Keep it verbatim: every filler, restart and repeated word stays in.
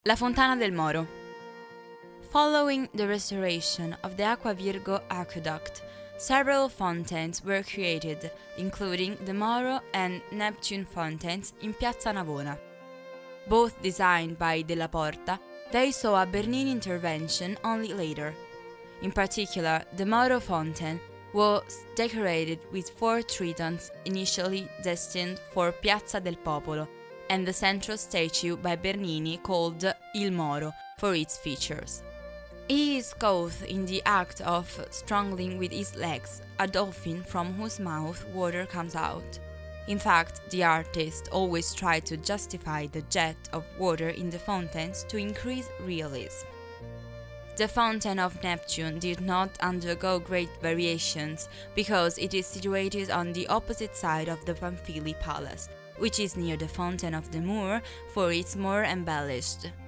La Fontana del Moro. Following the restoration of the Acqua Virgo aqueduct, several fountains were created, including the Moro and Neptune fountains in Piazza Navona. Both designed by Della Porta, they saw a Bernini intervention only later. In particular, the Moro fountain was decorated with four tritons initially destined for Piazza del Popolo, and the central statue by Bernini called Il Moro for its features. He is caught in the act of strangling with his legs a dolphin from whose mouth water comes out. In fact, the artist always tried to justify the jet of water in the fountains to increase realism. The Fountain of Neptune did not undergo great variations because it is situated on the opposite side of the Pamphili Palace, which is near the Fountain of the Moor, for its more embellished